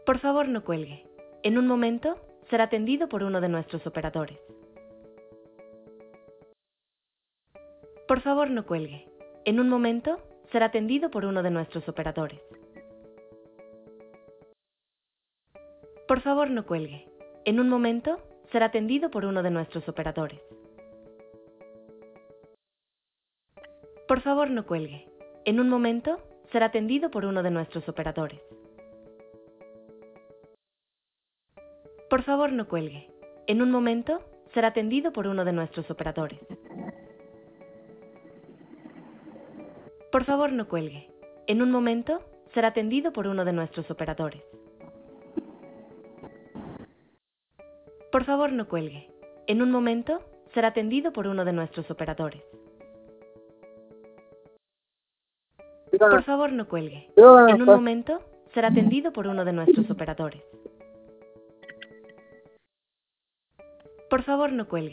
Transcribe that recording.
Por favor, no cuelgue. En un momento, será atendido por uno de nuestros operadores. Por favor, no cuelgue. En un momento, será atendido por uno de nuestros operadores. Por favor, no cuelgue. En un momento, será atendido por uno de nuestros operadores. Por favor, no cuelgue. En un momento, será atendido por uno de nuestros operadores. Por favor, no cuelgue. En un momento, será atendido por uno de nuestros operadores. Por favor, no cuelgue. En un momento, será atendido por uno de nuestros operadores. Por favor, no cuelgue. En un momento, será atendido por uno de nuestros operadores. Por favor, no cuelgue. En un momento, será atendido por uno de nuestros operadores. Por favor, no cuelgue.